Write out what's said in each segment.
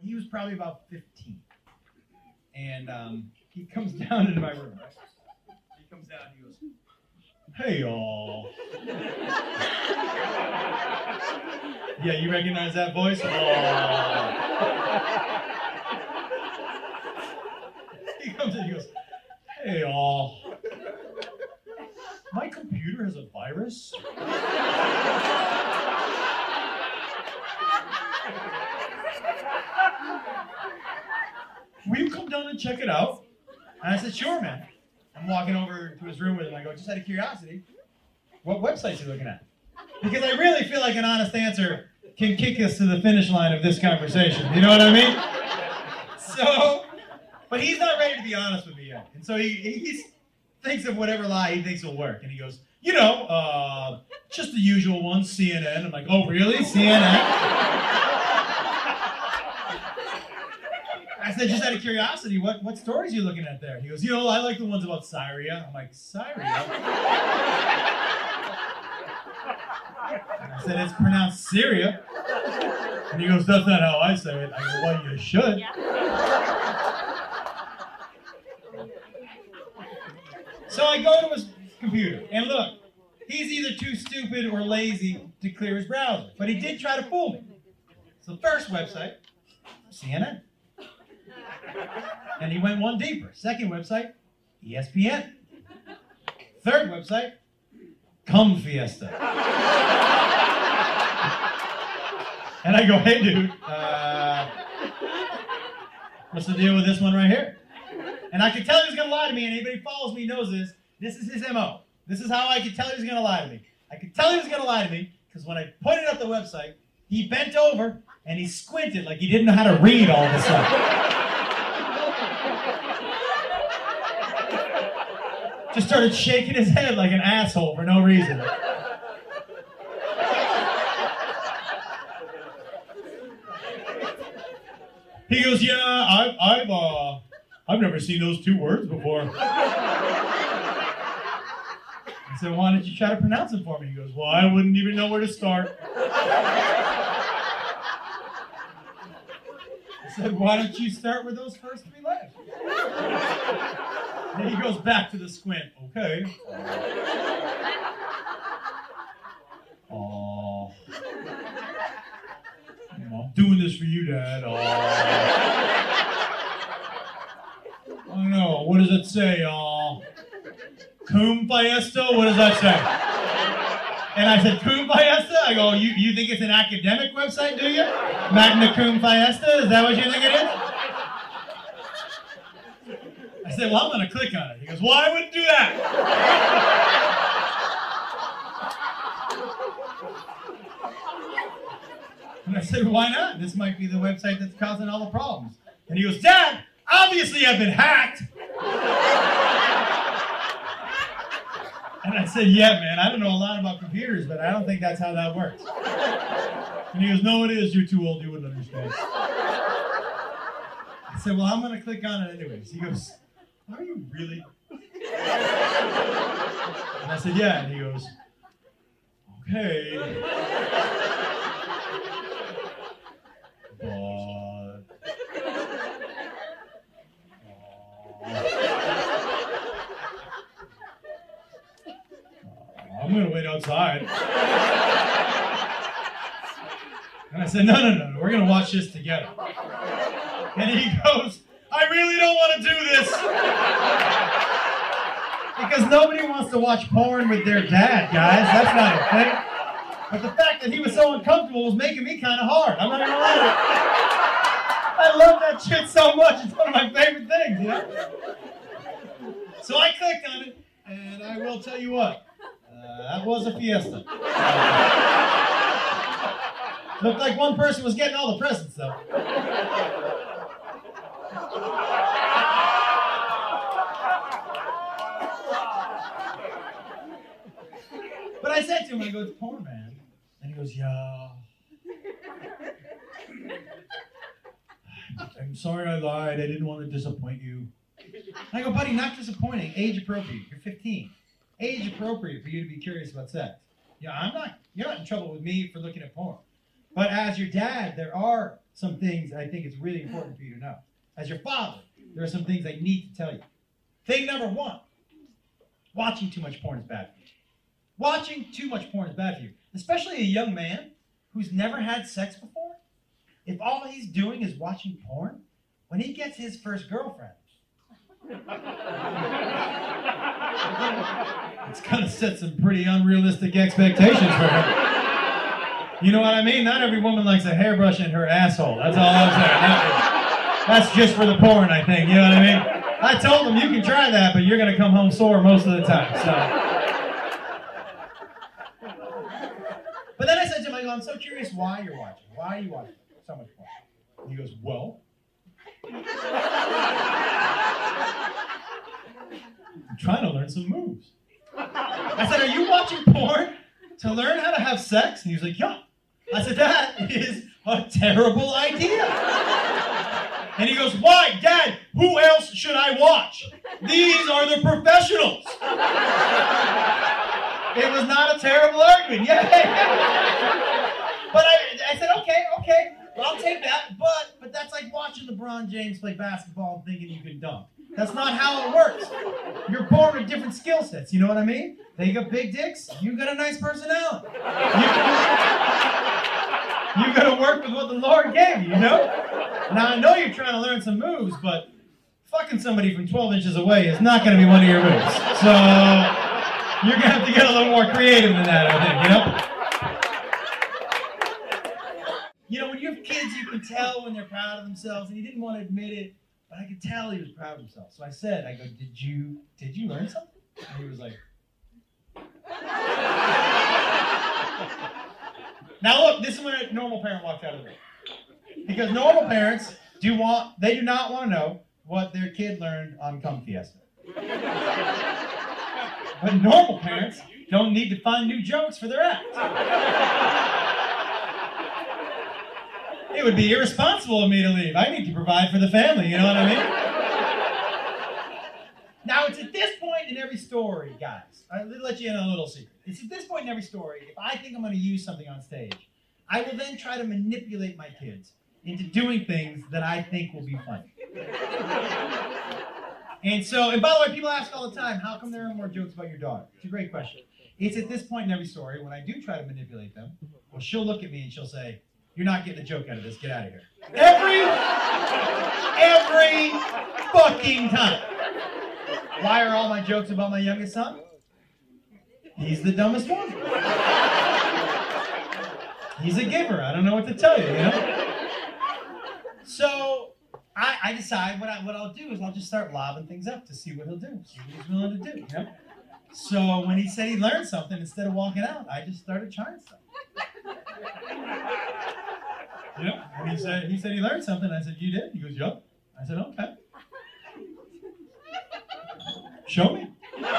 he was probably about 15. And he comes down into my room, right? He comes down and he goes, "Hey, y'all." Yeah, you recognize that voice? He comes in and he goes, "Hey, y'all. My computer has a virus." "Will you come down and check it out?" And I said, "Sure, man." I'm walking over to his room with him. I go, "Just out of curiosity, what websites are you looking at?" Because I really feel like an honest answer can kick us to the finish line of this conversation. You know what I mean? So, but he's not ready to be honest with me yet. And so he thinks of whatever lie he thinks will work. And he goes, "Just the usual ones, CNN." I'm like, "Oh, really? CNN?" I said, "Just out of curiosity, what stories are you looking at there?" He goes, "I like the ones about Syria." I'm like, "Syria?" I said, "It's pronounced Syria." And he goes, "That's not how I say it." I go, "Well, you should." Yeah. So I go to his computer, and look, he's either too stupid or lazy to clear his browser. But he did try to fool me. So the first website, CNN. And he went one deeper. Second website, ESPN. Third website, Cum Fiesta. And I go, "Hey, dude, what's the deal with this one right here?" And I could tell he was going to lie to me, and anybody who follows me knows this. This is his MO. This is how I could tell he was going to lie to me. I could tell he was going to lie to me because when I pointed up the website, he bent over and he squinted like he didn't know how to read all of a sudden. Just started shaking his head like an asshole for no reason. He goes, "Yeah, I've never seen those two words before." I said, "Why don't you try to pronounce them for me?" He goes, "Well, I wouldn't even know where to start." I said, "Why don't you start with those first three letters?" Then he goes back to the squint. "Okay. I'm doing this for you, Dad. I don't know. What does it say? Cum Fiesta? What does that say?" And I said, "Cum Fiesta?" I go, you think it's an academic website, do you? Magna Cum Fiesta? Is that what you think it is?" I said, "Well, I'm going to click on it." He goes, "Well, I wouldn't do that." And I said, "Why not? This might be the website that's causing all the problems." And he goes, "Dad, obviously I've been hacked." And I said, "Yeah, man, I don't know a lot about computers, but I don't think that's how that works." And he goes, "No, it is. You're too old. You wouldn't understand." I said, "Well, I'm going to click on it anyways." He goes, "Are you really?" And I said, "Yeah." And he goes, "Okay. I'm going to wait outside." And I said, no, we're going to watch this together." And he goes, "I really don't want to do this." Because nobody wants to watch porn with their dad, guys. That's not a thing. But the fact that he was so uncomfortable was making me kind of hard. I'm not going to lie to you. I love that shit so much. It's one of my favorite things, you know? So I clicked on it, and I will tell you what. That was a fiesta. Looked like one person was getting all the presents, though. But I said to him, I go, "It's porn, man." And he goes, "Yeah. I'm sorry I lied. I didn't want to disappoint you." I go, "Buddy, not disappointing. Age appropriate. You're 15. Age appropriate for you to be curious about sex. Yeah, you're not in trouble with me for looking at porn. But as your dad, there are some things I think it's really important for you to know. As your father, there are some things I need to tell you. Thing number one, watching too much porn is bad for you. Watching too much porn is bad for you. Especially a young man who's never had sex before. If all he's doing is watching porn, when he gets his first girlfriend, it's gonna set some pretty unrealistic expectations for him. You know what I mean? Not every woman likes a hairbrush in her asshole. That's all I'm saying. That's just for the porn, I think. You know what I mean? I told him, you can try that, but you're gonna come home sore most of the time. So. But then I said to him, I'm so curious why you're watching. Why are you watching so much porn? And he goes, well, I'm trying to learn some moves. I said, are you watching porn to learn how to have sex? And he was like, yeah. I said, that is a terrible idea. And he goes, why, Dad? Who else should I watch? These are the professionals. It was not a terrible argument. Yeah. But I said, okay, well, I'll take that. But that's like watching LeBron James play basketball and thinking you can dunk. That's not how it works. You're born with different skill sets. You know what I mean? They got big dicks. You got a nice personality. You got to work with what the Lord gave you, you know? Now, I know you're trying to learn some moves, but fucking somebody from 12 inches away is not going to be one of your moves. So you're going to have to get a little more creative than that, I think, you know? You know, when you have kids, you can tell when they're proud of themselves, and he didn't want to admit it, but I could tell he was proud of himself. So I said, I go, did you learn something? And he was like, now look, this is when a normal parent walked out of the room. Because normal parents do not want to know what their kid learned on Cum Fiesta. But normal parents don't need to find new jokes for their act. It would be irresponsible of me to leave. I need to provide for the family, you know what I mean? Now, it's at this point in every story, guys, I'll let you in on a little secret. It's at this point in every story, if I think I'm going to use something on stage, I will then try to manipulate my kids into doing things that I think will be funny. And by the way, people ask all the time, how come there are more jokes about your daughter? It's a great question. It's at this point in every story, when I do try to manipulate them, well, she'll look at me and she'll say, you're not getting a joke out of this, get out of here. Every fucking time. Why are all my jokes about my youngest son? He's the dumbest one. He's a giver. I don't know what to tell you, you know? So I decide what I'll do is I'll just start lobbing things up to see what he'll do, see what he's willing to do, you know? So when he said he learned something, instead of walking out, I just started trying stuff. You know? And he said he learned something. I said, you did? He goes, yup. I said, okay. Show me.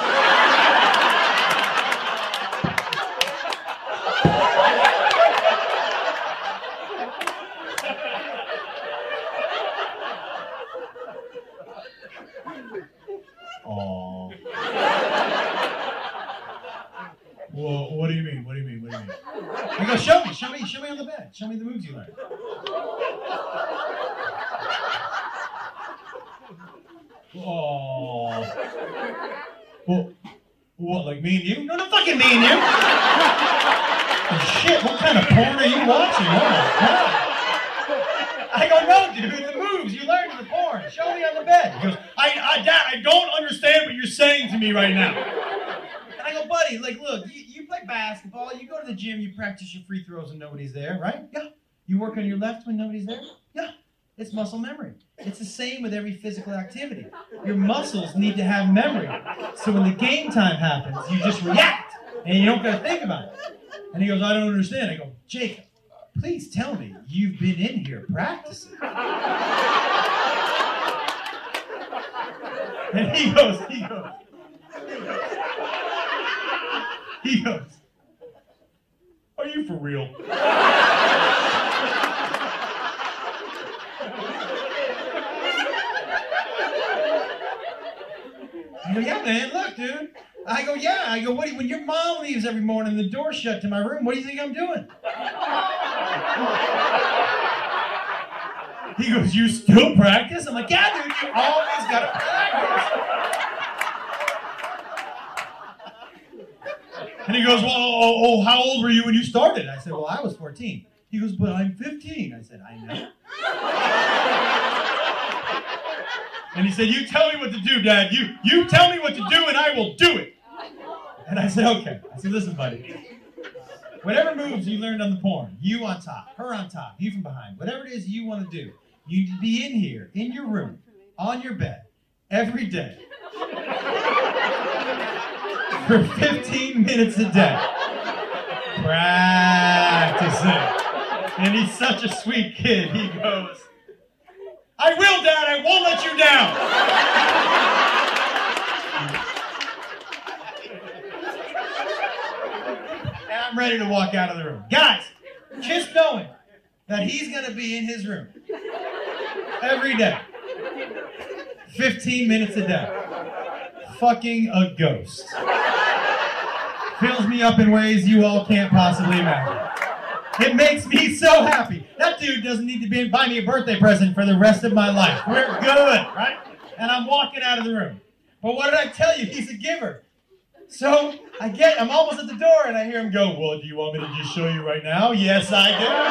Oh. Well, what do you mean? What do you mean? What do you mean? I go, show me on the bed. Show me the moves you learned. Oh. Well, what, like me and you? No, not fucking me and you. Oh, shit, what kind of porn are you watching? Oh my God. I go, no, dude, the moves you learned in the porn. Show me on the bed. He goes, Dad, I don't understand what you're saying to me right now. And I go, buddy, like, look, you play basketball, you go to the gym, you practice your free throws when nobody's there, right? Yeah. You work on your left when nobody's there? Yeah. It's muscle memory. It's the same with every physical activity. Your muscles need to have memory. So when the game time happens, you just react, and you don't got to think about it. And he goes, I don't understand. I go, Jacob, please tell me you've been in here practicing. And he goes, are you for real? I go, yeah, man, look, dude. I go, yeah. I go, when your mom leaves every morning and the door's shut to my room, what do you think I'm doing? He goes, you still practice? I'm like, yeah, dude, you always gotta practice. And he goes, well, how old were you when you started? I said, well, I was 14. He goes, but I'm 15. I said, I know. And he said, you tell me what to do, Dad. You tell me what to do, and I will do it. And I said, okay. I said, listen, buddy. Whatever moves you learned on the porn, you on top, her on top, you from behind, whatever it is you want to do, you need to be in here, in your room, on your bed, every day, for 15 minutes a day, practicing. And he's such a sweet kid. He goes, I will, Dad, I won't let you down. And I'm ready to walk out of the room. Guys, just knowing that he's going to be in his room every day, 15 minutes a day, fucking a ghost. Fills me up in ways you all can't possibly imagine. It makes me so happy. That dude doesn't need to buy me a birthday present for the rest of my life. We're good, right? And I'm walking out of the room. But what did I tell you? He's a giver. So I'm almost at the door, and I hear him go, well, do you want me to just show you right now? Yes, I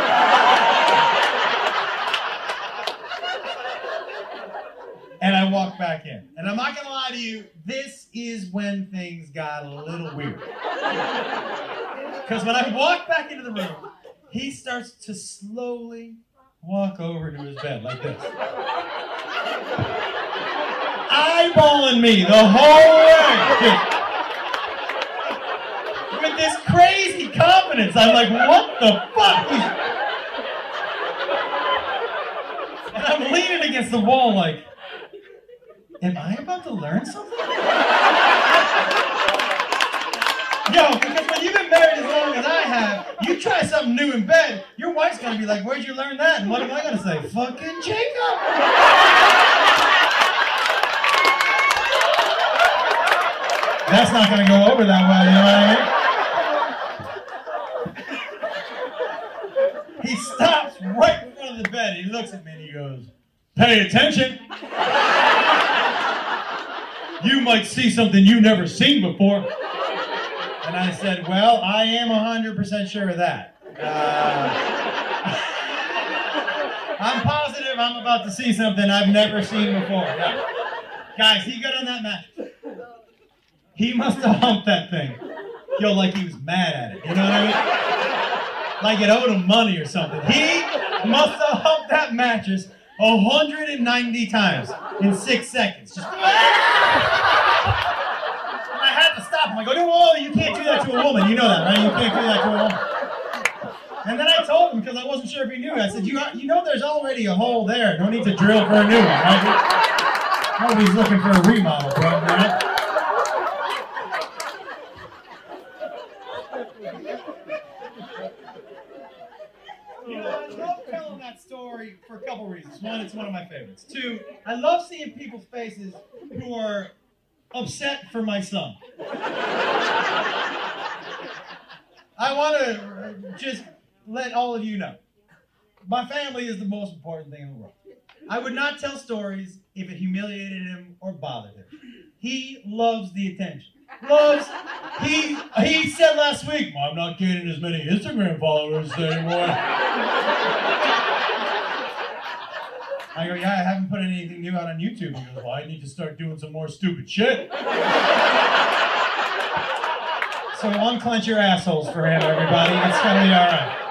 do. And I walk back in. And I'm not going to lie to you, this is when things got a little weird. Because when I walk back into the room, he starts to slowly walk over to his bed like this. Eyeballing me the whole way. With this crazy confidence. I'm like, what the fuck? And I'm leaning against the wall like, am I about to learn something? Yo, because when you've been married as long as I have, you try something new in bed, your wife's going to be like, where'd you learn that? And what am I going to say? Fucking Jacob! That's not going to go over that well, you know what I mean? He stops right in front of the bed. He looks at me and he goes, pay attention. You might see something you've never seen before. And I said, well, I am 100% sure of that. I'm positive I'm about to see something I've never seen before. Yeah. Guys, he got on that mattress. He must have humped that thing. Yo, like he was mad at it. You know what I mean? Like it owed him money or something. He must have humped that mattress 190 times in 6 seconds. Just... I had to stop him. I go, no, you can't do that to a woman. You know that, right? You can't do that to a woman. And then I told him, because I wasn't sure if he knew. I said, you know there's already a hole there. No need to drill for a new one, right? Nobody's looking for a remodel, bro, right? You know, I love telling that story for a couple reasons. One, it's one of my favorites. Two, I love seeing people's faces who are upset for my son. I want to just let all of you know, my family is the most important thing in the world. I would not tell stories if it humiliated him or bothered him. He loves the attention. He said last week, well, I'm not getting as many Instagram followers anymore. I go, yeah, I haven't put anything new out on YouTube. He goes, well, I need to start doing some more stupid shit. So unclench your assholes for him, everybody. It's gonna be all right.